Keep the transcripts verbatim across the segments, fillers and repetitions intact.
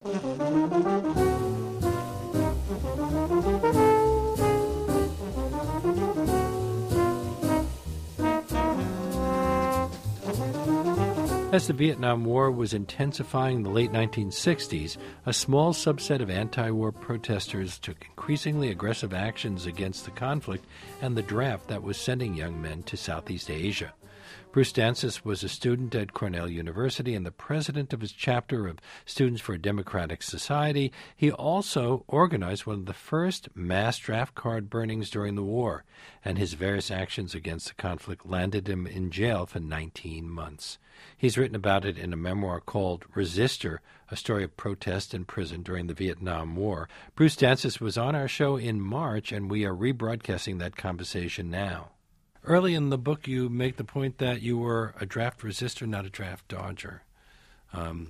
As the Vietnam War was intensifying in the late nineteen sixties, a small subset of anti-war protesters took increasingly aggressive actions against the conflict and the draft that was sending young men to Southeast Asia. Bruce Dansis was a student at Cornell University and the president of his chapter of Students for a Democratic Society. He also organized one of the first mass draft card burnings during the war, and his various actions against the conflict landed him in jail for nineteen months. He's written about it in a memoir called Resistor, a story of protest and prison during the Vietnam War. Bruce Dansis was on our show in March, and we are rebroadcasting that conversation now. Early in the book, you make the point that you were a draft resistor, not a draft dodger. Um,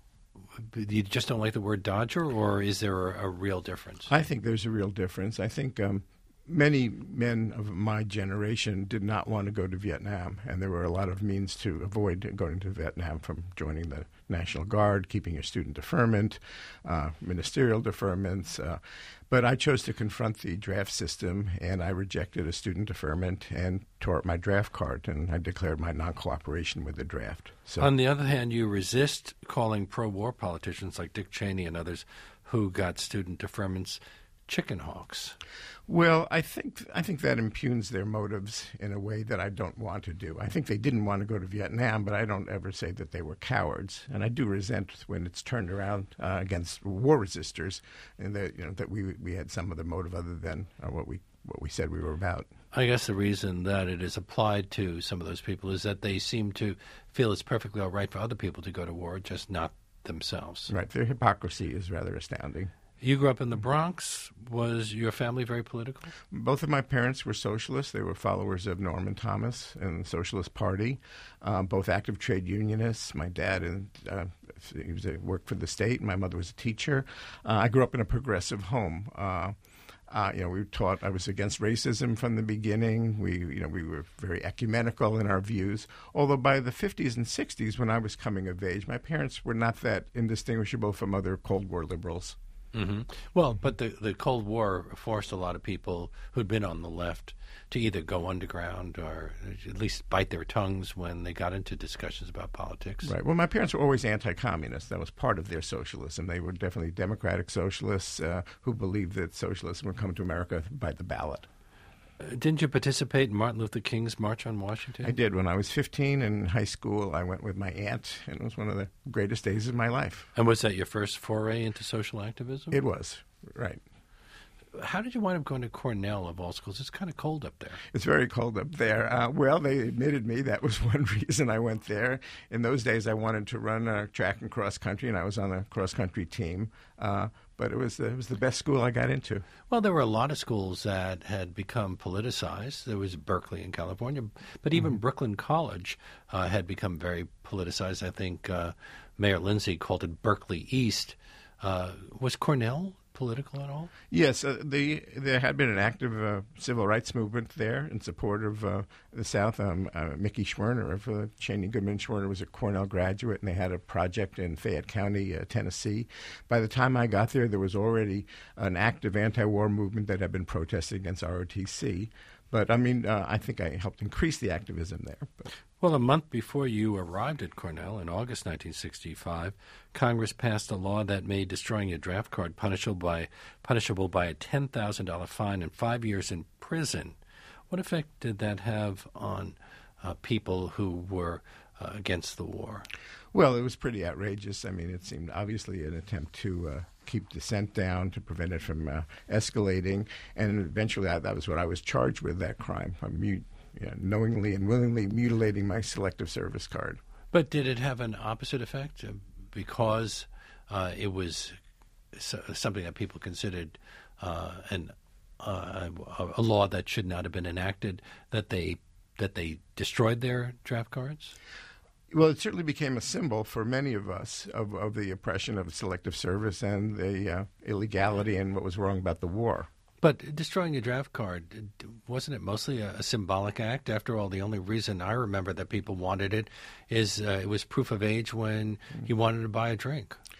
you just don't like the word dodger, or is there a, a real difference? I think there's a real difference. I think um, many men of my generation did not want to go to Vietnam, and there were a lot of means to avoid going to Vietnam, from joining the National Guard, keeping your student deferment, uh, ministerial deferments. Uh, but I chose to confront the draft system, and I rejected a student deferment and tore up my draft card, and I declared my non-cooperation with the draft. So, on the other hand, you resist calling pro-war politicians like Dick Cheney and others who got student deferments chicken hawks. Well, I think I think that impugns their motives in a way that I don't want to do. I think they didn't want to go to Vietnam, but I don't ever say that they were cowards. And I do resent when it's turned around uh, against war resistors, and that you know that we we had some other motive other than uh, what we what we said we were about. I guess the reason that it is applied to some of those people is that they seem to feel it's perfectly all right for other people to go to war, just not themselves. Right. Their hypocrisy is rather astounding. You grew up in the Bronx. Was your family very political? Both of my parents were socialists. They were followers of Norman Thomas and the Socialist Party, um, both active trade unionists. My dad and uh, he was a, worked for the state. My mother was a teacher. Uh, I grew up in a progressive home. Uh, uh, you know, we were taught I was against racism from the beginning. We, you know, we were very ecumenical in our views. Although by the fifties and sixties, when I was coming of age, my parents were not that indistinguishable from other Cold War liberals. Mm-hmm. Well, but the, the Cold War forced a lot of people who'd been on the left to either go underground or at least bite their tongues when they got into discussions about politics. Right. Well, my parents were always anti-communist. That was part of their socialism. They were definitely democratic socialists uh, who believed that socialism would come to America by the ballot. Uh, didn't you participate in Martin Luther King's March on Washington? I did. When I was fifteen in high school, I went with my aunt, and it was one of the greatest days of my life. And was that your first foray into social activism? It was, right. How did you wind up going to Cornell, of all schools? It's kind of cold up there. It's very cold up there. Uh, well, they admitted me. That was one reason I went there. In those days, I wanted to run uh, track and cross country, and I was on a cross country team. Uh, but it was the, it was the best school I got into. Well, there were a lot of schools that had become politicized. There was Berkeley in California, but even mm-hmm. Brooklyn College uh, had become very politicized. I think uh, Mayor Lindsay called it Berkeley East. Uh, was Cornell political at all? Yes, uh, the, there had been an active uh, civil rights movement there in support of uh, the South. Um, uh, Mickey Schwerner of uh, Cheney Goodman Schwerner was a Cornell graduate, and they had a project in Fayette County, uh, Tennessee. By the time I got there, there was already an active anti-war movement that had been protesting against R O T C. But, I mean, uh, I think I helped increase the activism there. But. Well, a month before you arrived at Cornell, in August nineteen sixty-five, Congress passed a law that made destroying a draft card punishable by, punishable by a ten thousand dollars fine and five years in prison. What effect did that have on uh, people who were uh, against the war? Well, it was pretty outrageous. I mean, it seemed obviously an attempt to uh, keep dissent down, to prevent it from uh, escalating. And eventually, I, that was what I was charged with, that crime. I'm mute. Yeah, knowingly and willingly mutilating my selective service card. But did it have an opposite effect uh, because uh, it was so, something that people considered uh, an uh, a law that should not have been enacted, that they that they destroyed their draft cards? Well, it certainly became a symbol for many of us of, of the oppression of selective service and the uh, illegality and what was wrong about the war. But destroying a draft card, wasn't it mostly a, a symbolic act? After all, the only reason I remember that people wanted it is uh, it was proof of age when you wanted to buy a drink.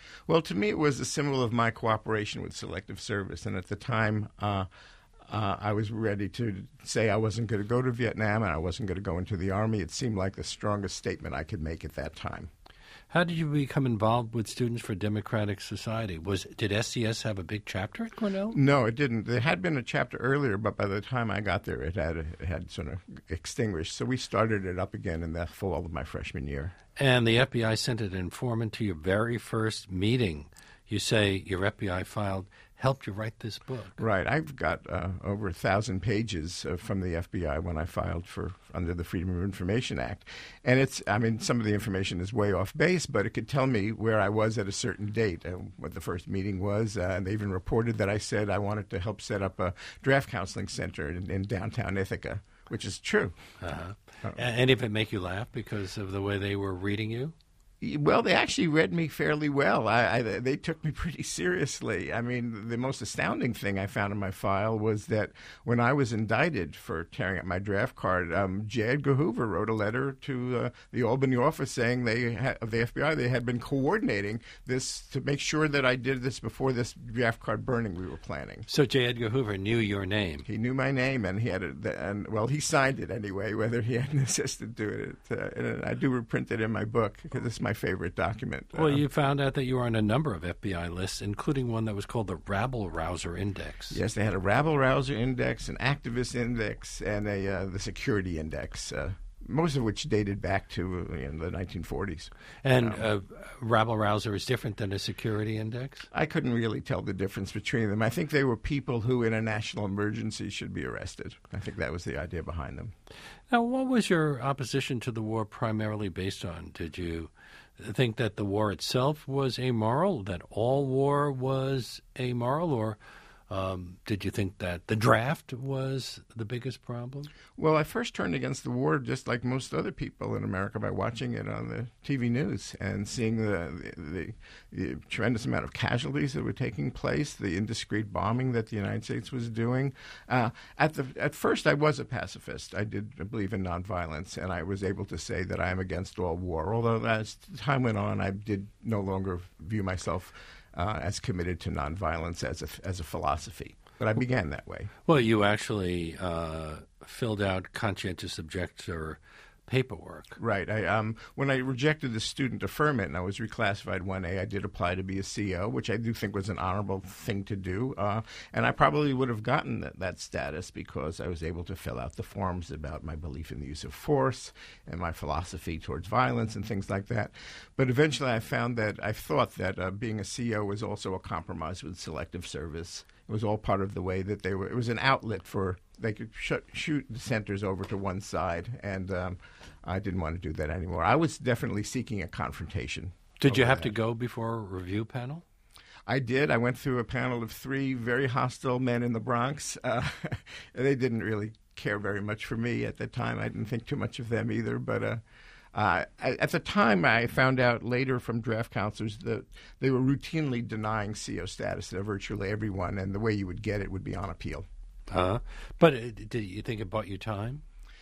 Well, to me, it was a symbol of my cooperation with Selective Service. And at the time, uh, uh, I was ready to say I wasn't going to go to Vietnam and I wasn't going to go into the Army. It seemed like the strongest statement I could make at that time. How did you become involved with Students for Democratic Society? Was Did S C S have a big chapter at Cornell? No, it didn't. There had been a chapter earlier, but by the time I got there, it had it had sort of extinguished. So we started it up again in the fall of my freshman year. And the F B I sent an informant to your very first meeting. You say your F B I file helped you write this book. Right. I've got uh, over a thousand pages uh, from the F B I when I filed for under the Freedom of Information Act. And it's, I mean, some of the information is way off base, but it could tell me where I was at a certain date, uh, what the first meeting was. Uh, and they even reported that I said I wanted to help set up a draft counseling center in, in downtown Ithaca, which is true. Uh-huh. Uh, Any of it make you laugh because of the way they were reading you? Well, they actually read me fairly well. I, I, they took me pretty seriously. I mean, the most astounding thing I found in my file was that when I was indicted for tearing up my draft card, um, J. Edgar Hoover wrote a letter to uh, the Albany office saying they had, of the F B I they had been coordinating this to make sure that I did this before this draft card burning we were planning. So J. Edgar Hoover knew your name. He knew my name, and he had a, and well, he signed it anyway, whether he had an assistant do it. Uh, and I do reprint it in my book because it's my favorite document. Well, uh, you found out that you were on a number of F B I lists, including one that was called the Rabble Rouser Index. Yes, they had a Rabble Rouser Index, an Activist Index, and a uh, the Security Index, uh, most of which dated back to uh, you know, the nineteen forties. And um, uh, Rabble Rouser is different than a Security Index? I couldn't really tell the difference between them. I think they were people who, in a national emergency, should be arrested. I think that was the idea behind them. Now, what was your opposition to the war primarily based on? Did you think that the war itself was amoral, that all war was amoral, or um, did you think that the draft was the biggest problem? Well, I first turned against the war just like most other people in America by watching it on the T V news and seeing the, the, the tremendous amount of casualties that were taking place, the indiscreet bombing that the United States was doing. Uh, at the at first, I was a pacifist. I did believe in nonviolence, and I was able to say that I am against all war, although as time went on, I did no longer view myself Uh, as committed to nonviolence as a as a philosophy, but I began that way. Well, you actually uh, filled out conscientious objector paperwork. Right. I um when I rejected the student deferment and I was reclassified one A, I did apply to be a C O, which I do think was an honorable thing to do, uh, and I probably would have gotten that, that status because I was able to fill out the forms about my belief in the use of force and my philosophy towards violence and things like that. But eventually I found that I thought that uh, being a C O was also a compromise with Selective Service. It was all part of the way that they were. It was an outlet for they could sh- shoot dissenters over to one side, and um, I didn't want to do that anymore. I was definitely seeking a confrontation. Did you have that. to go before a review panel? I did. I went through a panel of three very hostile men in the Bronx. Uh, they didn't really care very much for me at the time. I didn't think too much of them either, but. Uh, Uh, at the time, I found out later from draft counselors that they were routinely denying C O status to virtually everyone, and the way you would get it would be on appeal. Uh, but uh, did you think it bought you time?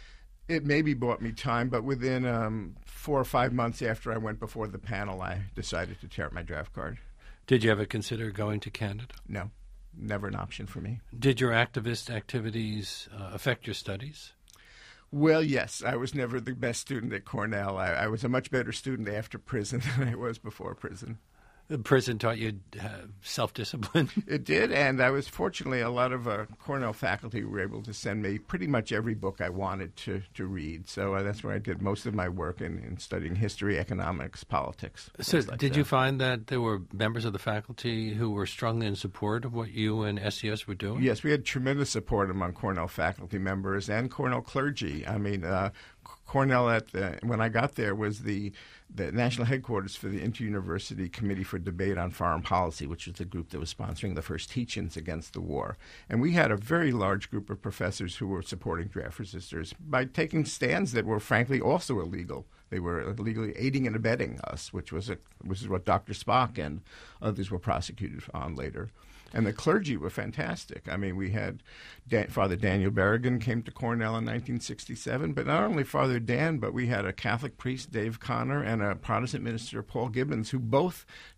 It maybe bought me time, but within um, four or five months after I went before the panel, I decided to tear up my draft card. Did you ever consider going to Canada? No, never an option for me. Did your activist activities uh, affect your studies? Well, yes. I was never the best student at Cornell. I, I was a much better student after prison than I was before prison. The prison taught you uh, self-discipline? It did, and I was fortunately a lot of uh, Cornell faculty were able to send me pretty much every book I wanted to, to read. So uh, that's where I did most of my work in, in studying history, economics, politics. So like did that. you find that there were members of the faculty who were strongly in support of what you and S C S were doing? Yes, we had tremendous support among Cornell faculty members and Cornell clergy. I mean, uh, Cornell, at the, when I got there, was the, the national headquarters for the Inter-University Committee for Debate on Foreign Policy, which was the group that was sponsoring the first teach-ins against the war. And we had a very large group of professors who were supporting draft resistors by taking stands that were, frankly, also illegal. They were illegally aiding and abetting us, which was a, which is what Doctor Spock and others were prosecuted on later. And the clergy were fantastic. I mean, we had Dan, Father Daniel Berrigan came to Cornell in nineteen sixty-seven, but not only Father Dan, but we had a Catholic priest, Dave Connor, and a Protestant minister, Paul Gibbons, who both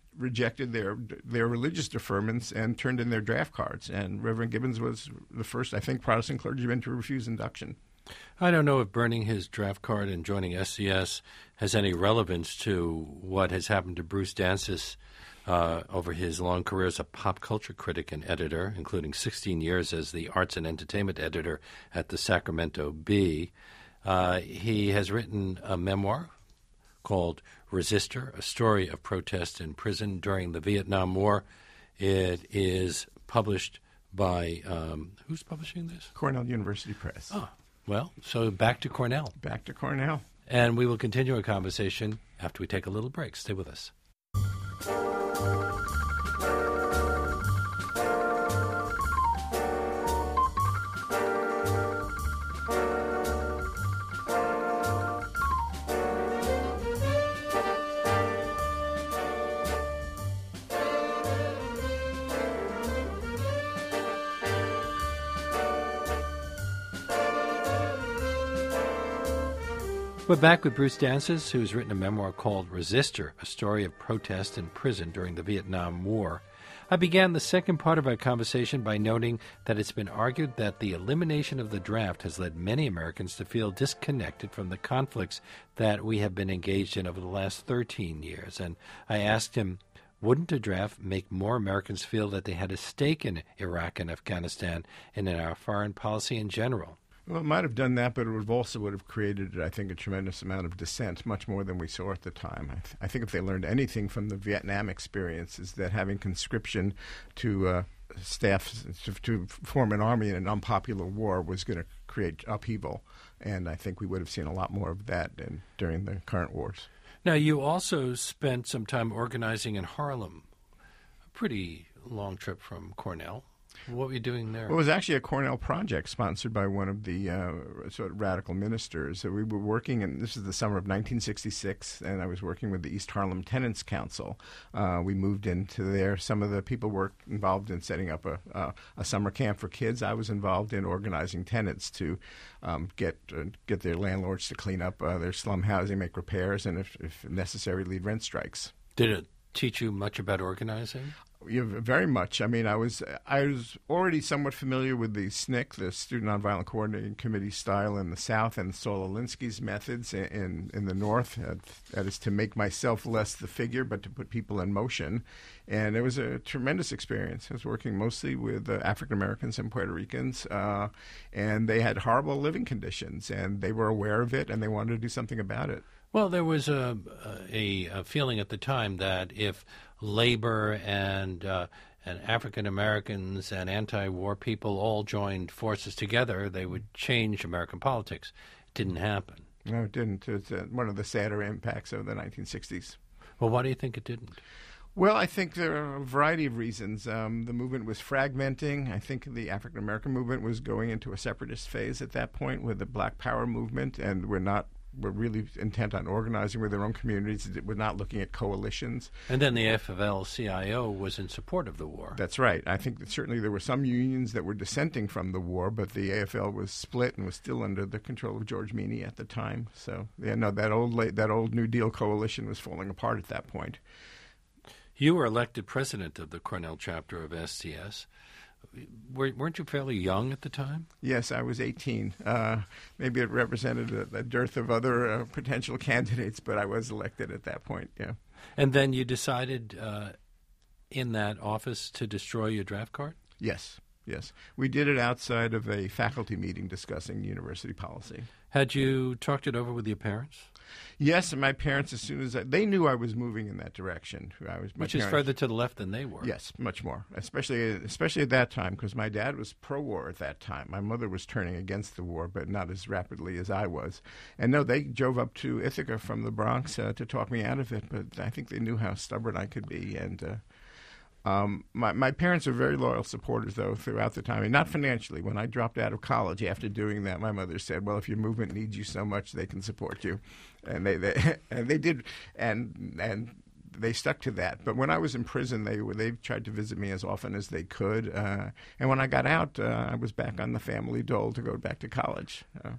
rejected their their religious deferments and turned in their draft cards. And Reverend Gibbons was the first, I think, Protestant clergyman to refuse induction. I don't know if burning his draft card and joining S C S has any relevance to what has happened to Bruce Dancis uh, over his long career as a pop culture critic and editor, including sixteen years as the arts and entertainment editor at the Sacramento Bee. Uh, he has written a memoir called Resistor, a story of protest in prison during the Vietnam War. It is published by, um, who's publishing this? Cornell University Press. Oh, well, so back to Cornell. Back to Cornell. And we will continue our conversation after we take a little break. Stay with us. We're back with Bruce Dancis, who's written a memoir called Resistor, a story of protest in prison during the Vietnam War. I began the second part of our conversation by noting that it's been argued that the elimination of the draft has led many Americans to feel disconnected from the conflicts that we have been engaged in over the last thirteen years. And I asked him, wouldn't a draft make more Americans feel that they had a stake in Iraq and Afghanistan and in our foreign policy in general? Well, it might have done that, but it would also would have created, I think, a tremendous amount of dissent, much more than we saw at the time. I, th- I think if they learned anything from the Vietnam experience, is that having conscription to uh, staff to, to form an army in an unpopular war was going to create upheaval, and I think we would have seen a lot more of that in, during the current wars. Now, you also spent some time organizing in Harlem, a pretty long trip from Cornell. What were you doing there? Well, it was actually a Cornell project sponsored by one of the uh, sort of radical ministers. So we were working, and this is the summer of nineteen sixty-six, and I was working with the East Harlem Tenants Council. Uh, we moved into there. Some of the people were involved in setting up a, uh, a summer camp for kids. I was involved in organizing tenants to um, get uh, get their landlords to clean up uh, their slum housing, make repairs, and if, if necessary, lead rent strikes. Did it teach you much about organizing? Yeah, very much. I mean, I was I was already somewhat familiar with the S N C C, the Student Nonviolent Coordinating Committee style in the South, and Saul Alinsky's methods in, in, in the North. Uh, that is to make myself less the figure, but to put people in motion. And it was a tremendous experience. I was working mostly with uh, African Americans and Puerto Ricans, uh, and they had horrible living conditions, and they were aware of it, and they wanted to do something about it. Well, there was a, a, a feeling at the time that if labor and uh, and African Americans and anti-war people all joined forces together, they would change American politics. It didn't happen. No, it didn't. It's uh, one of the sadder impacts of the nineteen sixties. Well, why do you think it didn't? Well, I think there are a variety of reasons. Um, the movement was fragmenting. I think the African American movement was going into a separatist phase at that point with the Black Power movement, and we're not were really intent on organizing with their own communities. We're not looking at coalitions. And then the A F L C I O was in support of the war. That's right. I think that certainly there were some unions that were dissenting from the war, but the A F L was split and was still under the control of George Meany at the time. So, yeah, no, that old that old New Deal coalition was falling apart at that point. You were elected president of the Cornell chapter of S C S. Weren't you fairly young at the time? Yes, I was eighteen. Uh, maybe it represented a, a dearth of other uh, potential candidates, but I was elected at that point, yeah. And then you decided uh, in that office to destroy your draft card? Yes, yes. We did it outside of a faculty meeting discussing university policy. Had you talked it over with your parents? Yes, and my parents, as soon as I, they knew I was moving in that direction. I was, Which parents, is further to the left than they were. Yes, much more, especially especially at that time, because my dad was pro-war at that time. My mother was turning against the war, but not as rapidly as I was. And no, they drove up to Ithaca from the Bronx uh, to talk me out of it, but I think they knew how stubborn I could be, and uh, Um, my, my parents were very loyal supporters, though, throughout the time, and not financially. When I dropped out of college after doing that, my mother said, well, if your movement needs you so much, they can support you. And they, they and they did, and and they stuck to that. But when I was in prison, they were, they tried to visit me as often as they could. Uh, and when I got out, uh, I was back on the family dole to go back to college. Uh,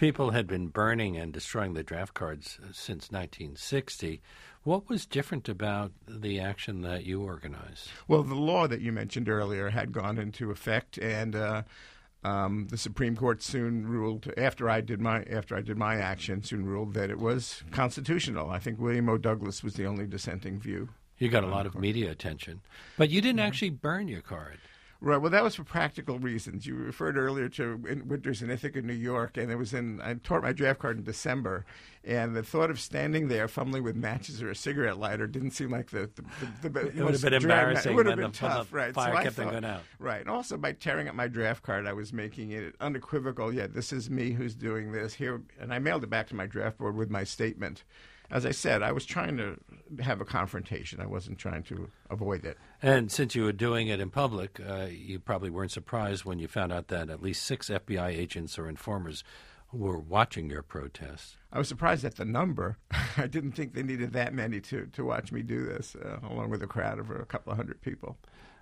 People had been burning and destroying the draft cards since nineteen sixty. What was different about the action that you organized? Well, the law that you mentioned earlier had gone into effect, and uh, um, the Supreme Court soon ruled after I did my after I did my action soon ruled that it was constitutional. I think William O. Douglas was the only dissenting view. You got a lot of media attention, but you didn't actually burn your card. Right. Well, that was for practical reasons. You referred earlier to in Winters in Ithaca, New York, and it was in. I tore my draft card in December, and the thought of standing there fumbling with matches or a cigarette lighter didn't seem like the. the, the, the it would have been embarrassing. It would have been tough, the right? Fire so kept I thought, them going out. Right, and also by tearing up my draft card, I was making it unequivocal. Yeah, this is me who's doing this here, and I mailed it back to my draft board with my statement. As I said, I was trying to have a confrontation. I wasn't trying to avoid it. And since you were doing it in public, uh, you probably weren't surprised when you found out that at least six F B I agents or informers were watching your protests. I was surprised at the number. I didn't think they needed that many to, to watch me do this, uh, along with a crowd of a couple of hundred people.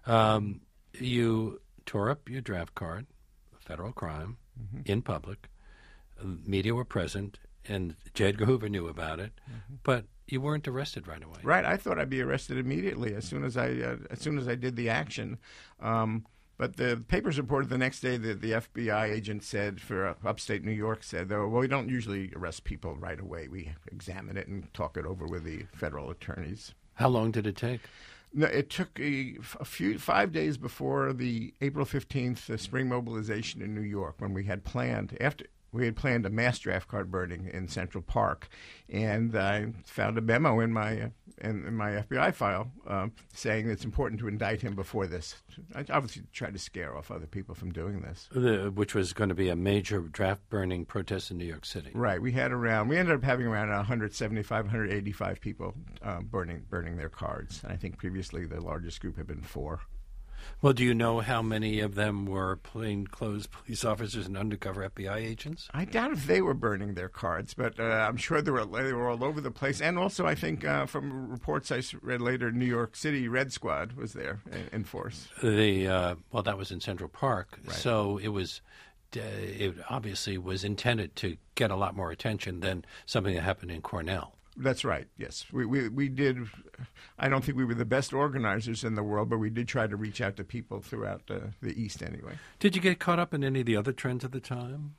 Um, you tore up your draft card, a federal crime, mm-hmm. in public. Media were present. And J. Edgar Hoover knew about it, mm-hmm. but you weren't arrested right away. Right, I thought I'd be arrested immediately as soon as I uh, as soon as I did the action. Um, but the papers reported the next day that the F B I agent said for uh, upstate New York said, "Though well, we don't usually arrest people right away. We examine it and talk it over with the federal attorneys." How long did it take? No, it took a, a few five days before the April fifteenth uh, spring mobilization in New York when we had planned after. We had planned a mass draft card burning in Central Park, and I found a memo in my uh, in, in my F B I file uh, saying it's important to indict him before this. I obviously tried to scare off other people from doing this. The, which was going to be a major draft burning protest in New York City. Right. We had around. We ended up having around one seventy-five, one eighty-five people uh, burning burning their cards. And I think previously the largest group had been four. Well, do you know how many of them were plainclothes police officers and undercover F B I agents? I doubt if they were burning their cards, but uh, I'm sure they were they were all over the place. And also, I think uh, from reports I read later, New York City Red Squad was there in, in force. The uh, well, that was in Central Park, right. So it was. Uh, it obviously was intended to get a lot more attention than something that happened in Cornell. That's right, yes. We, we we did, I don't think we were the best organizers in the world, but we did try to reach out to people throughout uh, the East anyway. Did you get caught up in any of the other trends at the time?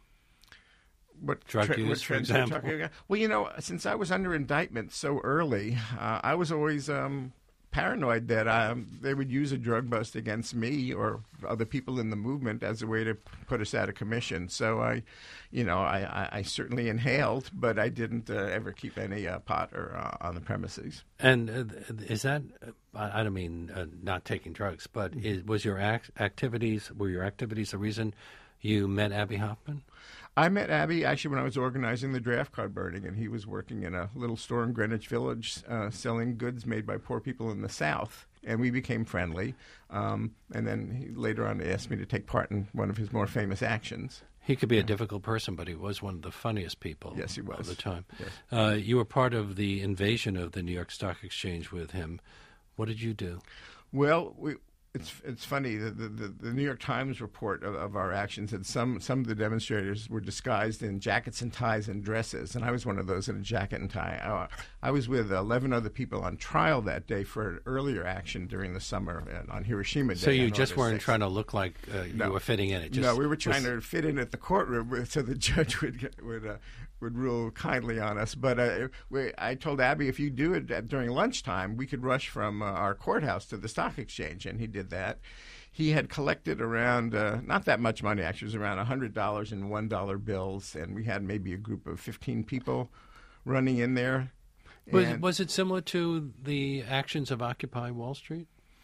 What drug tre- use, what for trends example? Talking about? Well, you know, since I was under indictment so early, uh, I was always um, paranoid that um, they would use a drug bust against me or other people in the movement as a way to put us out of commission. So I, you know, I, I, I certainly inhaled, but I didn't uh, ever keep any uh, pot or uh, on the premises. And uh, is that? I don't mean uh, not taking drugs, but is, was your act- activities were your activities the reason you met Abbie Hoffman? I met Abbie actually when I was organizing the draft card burning, and he was working in a little store in Greenwich Village uh, selling goods made by poor people in the South. And we became friendly. Um, and then he later on asked me to take part in one of his more famous actions. He could be a difficult person, but he was one of the funniest people yes, he was. all the time. Yes. Uh, you were part of the invasion of the New York Stock Exchange with him. What did you do? Well, we... It's it's funny. The, the, the New York Times report of, of our actions said some some of the demonstrators were disguised in jackets and ties and dresses, and I was one of those in a jacket and tie. Uh, I was with eleven other people on trial that day for an earlier action during the summer on Hiroshima Day. So you just August weren't sixth. Trying to look like uh, no. you were fitting in. It just no, we were trying was... to fit in at the courtroom so the judge would get, would uh, would rule kindly on us. But uh, we, I told Abbie if you do it at, during lunchtime, we could rush from uh, our courthouse to the stock exchange, and he did that. He had collected around, uh, not that much money, actually. It was around one hundred dollars in one dollar bills, and we had maybe a group of fifteen people running in there. Was, was it similar to the actions of Occupy Wall Street?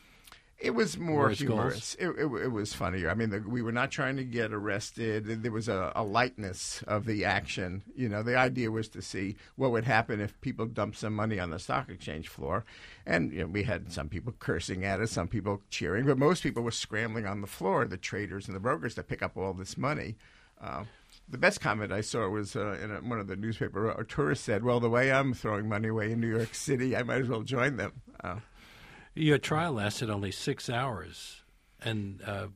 It was more Worse humorous. It, it, it was funnier. I mean, the, we were not trying to get arrested. There was a, a lightness of the action. You know, the idea was to see what would happen if people dumped some money on the stock exchange floor. And you know, we had some people cursing at us, some people cheering, but most people were scrambling on the floor, the traders and the brokers, to pick up all this money. Uh, the best comment I saw was uh, in a, one of the newspaper, a tourist said, well, the way I'm throwing money away in New York City, I might as well join them. Uh, Your trial lasted only six hours, and uh,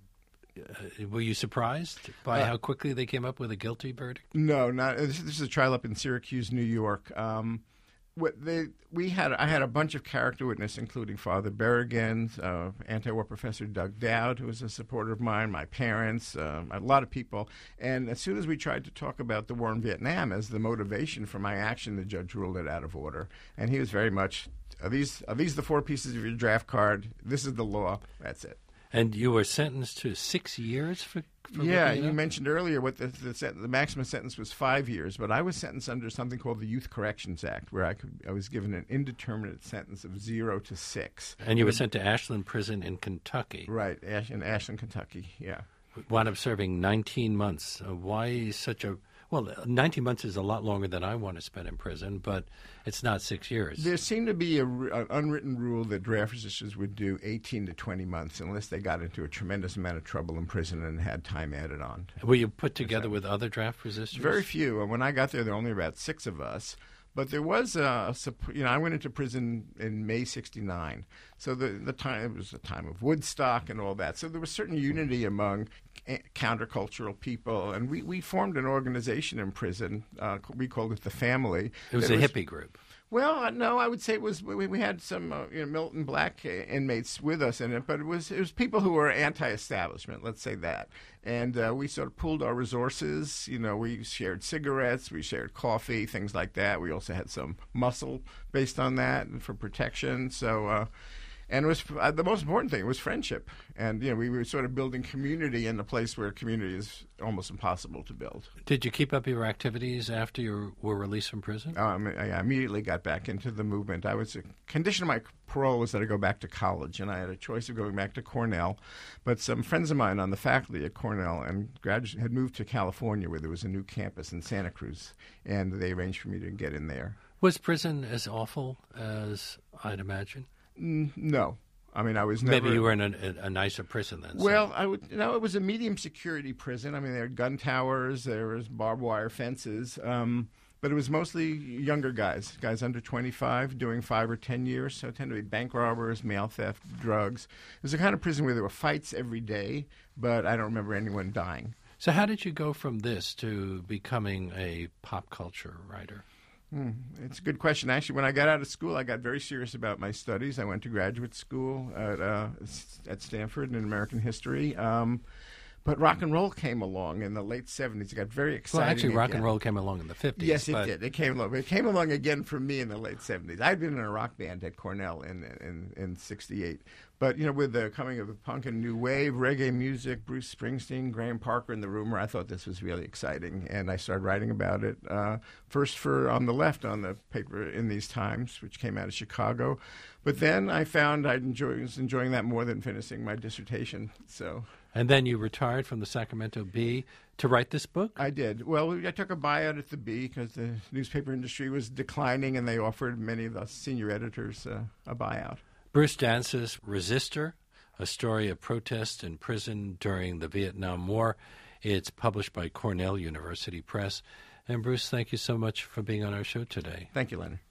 uh, were you surprised by Uh, how quickly they came up with a guilty verdict? No, not this, this is a trial up in Syracuse, New York. Um, what they we had I had a bunch of character witnesses, including Father Berrigan, uh, anti-war professor Doug Dowd, who was a supporter of mine, my parents, uh, a lot of people. And as soon as we tried to talk about the war in Vietnam as the motivation for my action, the judge ruled it out of order. And he was very much, are these are these the four pieces of your draft card? This is the law. That's it. And you were sentenced to six years for, for Yeah, looking it you up? mentioned earlier what the the, sent- the maximum sentence was five years, but I was sentenced under something called the Youth Corrections Act, where I could I was given an indeterminate sentence of zero to six. And you were sent to Ashland Prison in Kentucky. Right, Ash, in Ashland, Kentucky. Yeah. Wound up serving nineteen months. Uh, why such a... Well, nineteen months is a lot longer than I want to spend in prison, but it's not six years. There seemed to be a, an unwritten rule that draft physicians would do eighteen to twenty months unless they got into a tremendous amount of trouble in prison and had time added on. Were you put together with other draft resistors? Very few. When I got there, there were only about six of us. But there was a, a you know, I went into prison in May sixty-nine. So the the time it was the time of Woodstock and all that. So there was certain unity among countercultural people, and we, we formed an organization in prison. Uh, we called it the Family. It was It a was, hippie group. Well, uh, no, I would say it was. We, we had some uh, you know, Milton Black inmates with us in it, but it was it was people who were anti-establishment. Let's say that, and uh, we sort of pooled our resources. You know, we shared cigarettes, we shared coffee, things like that. We also had some muscle based on that and for protection. So. Uh, And it was uh, the most important thing was friendship, and you know we were sort of building community in a place where community is almost impossible to build. Did you keep up your activities after you were released from prison? Um, I immediately got back into the movement. I was a condition of my parole was that I go back to college, and I had a choice of going back to Cornell. But some friends of mine on the faculty at Cornell and gradu- had moved to California, where there was a new campus in Santa Cruz, and they arranged for me to get in there. Was prison as awful as I'd imagine? Mm, no. I mean, I was never... Maybe you were in a, a, a nicer prison then. Well, so. I would. You know, it was a medium security prison. I mean, there were gun towers, there was barbed wire fences, um, but it was mostly younger guys, guys under twenty-five, doing five or ten years. So it tended to be bank robbers, mail theft, drugs. It was the kind of prison where there were fights every day, but I don't remember anyone dying. So how did you go from this to becoming a pop culture writer? Hmm, it's a good question. Actually, when I got out of school, I got very serious about my studies. I went to graduate school at uh, at Stanford in American history. Um, but rock and roll came along in the late seventies. It got very exciting. Well, actually, rock again. and roll came along in the fifties. Yes, it but... did. It came along. It came along again for me in the late seventies. I'd been in a rock band at Cornell in in in sixty-eight. But, you know, with the coming of the punk and new wave, reggae music, Bruce Springsteen, Graham Parker in the Rumor, I thought this was really exciting. And I started writing about it, uh, first for On the Left on the paper In These Times, which came out of Chicago. But then I found I enjoy, was enjoying that more than finishing my dissertation. So... And then you retired from the Sacramento Bee to write this book? I did. Well, I took a buyout at the Bee because the newspaper industry was declining, and they offered many of the senior editors uh, a buyout. Bruce Dance's Resistor, a story of protest in prison during the Vietnam War. It's published by Cornell University Press. And Bruce, thank you so much for being on our show today. Thank you, Leonard.